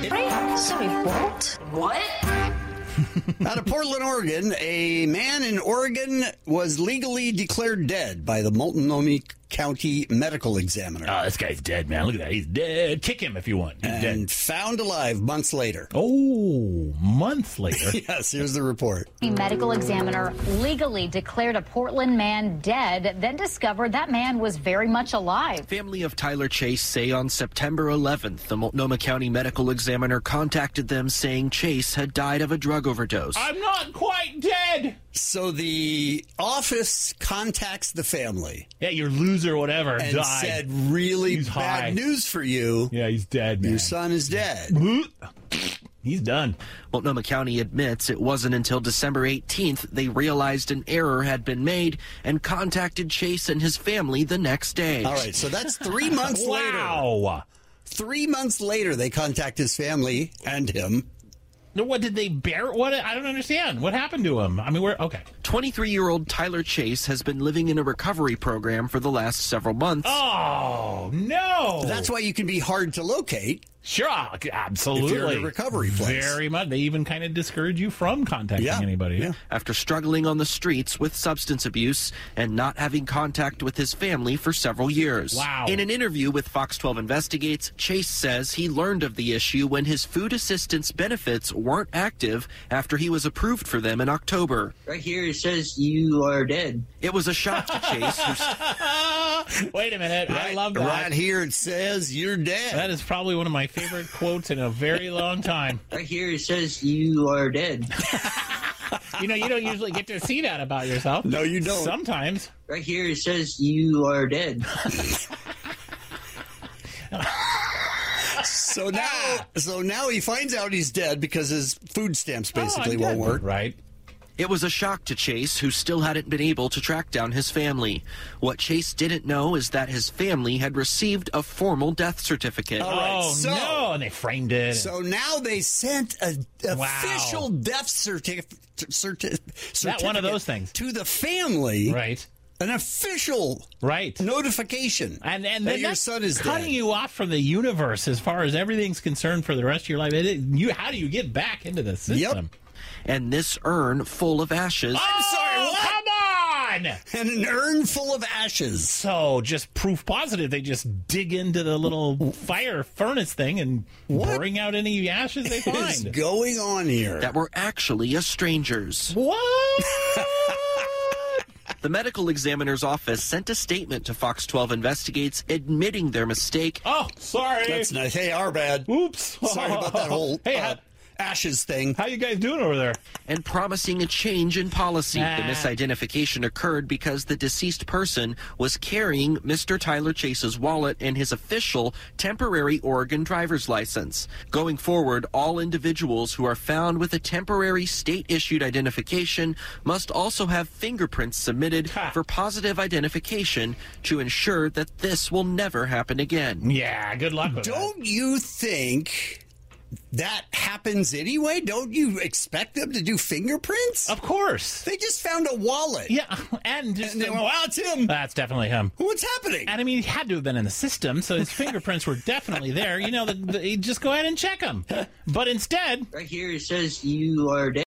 Sorry, what? What? Out of Portland, Oregon, a man in Oregon was legally declared dead by the Multnomah County Medical Examiner. Oh, this guy's dead, man. Look at that. He's dead. Kick him if you want. He's And dead. found alive months later. Oh, months later. Yes, here's the report. A medical examiner legally declared a Portland man dead, then discovered that man was very much alive. Family of Tyler Chase say on September 11th, the Multnomah County Medical Examiner contacted them saying Chase had died of a drug overdose. I'm not quite dead. So the office contacts the family Yeah, your loser, whatever, and died. said, really He's bad high. news for you. Yeah, he's dead, man. Your son is dead. He's done. Multnomah County admits it wasn't until December 18th they realized an error had been made and contacted Chase and his family the next day. All right, so that's 3 months later. Wow. 3 months later, they contact his family and him. No, what did they bear? What? I don't understand. What happened to him? I mean, we're okay. 23-year-old Tyler Chase has been living in a recovery program for the last several months. Oh, no. That's why you can be hard to locate. Sure, absolutely. If you're in a recovery place. Very much. They even kind of discourage you from contacting anybody. Yeah. After struggling on the streets with substance abuse and not having contact with his family for several years. Wow. In an interview with Fox 12 Investigates, Chase says he learned of the issue when his food assistance benefits weren't active after he was approved for them in October. Right here it says you are dead. It was a shock to Chase, Wait a minute. I love that. Right here it says you're dead. That is probably one of my favorite quotes in a very long time. Right here it says you are dead. You know, you don't usually get to see that about yourself. No, you don't. Sometimes. Right here it says you are dead. So now he finds out he's dead because his food stamps basically won't work. Right. It was a shock to Chase, who still hadn't been able to track down his family. What Chase didn't know is that his family had received a formal death certificate. All right, Oh, so- no. And they framed it. So now they sent an official death certificate. That one of those things. To the family. Right. An official Right. notification And that then your that's son is cutting dead. you off from the universe as far as everything's concerned for the rest of your life. How do you get back into the system? And this urn full of ashes. I'm sorry, what? Come on! And an urn full of ashes. So, just proof positive, they just dig into the little fire furnace thing and bring out any ashes they What is find. going on here? That were actually a stranger's. What? The medical examiner's office sent a statement to Fox 12 Investigates admitting their mistake. Oh, sorry. That's nice. Hey, our bad. Oops. Sorry about that whole Hey, ashes thing. how you guys doing over there? And promising a change in policy. Ah. The misidentification occurred because the deceased person was carrying Mr. Tyler Chase's wallet and his official temporary Oregon driver's license. Going forward, all individuals who are found with a temporary state-issued identification must also have fingerprints submitted for positive identification to ensure that this will never happen again. Yeah, good luck with that. Don't you think that happens anyway? Don't you expect them to do fingerprints? Of course. They just found a wallet. Yeah, and just And they went, wow, it's him. that's definitely him. What's happening? And I mean, he had to have been in the system, so his fingerprints were definitely there. You know, you just go ahead and check them. But instead, Right here it says you are dead.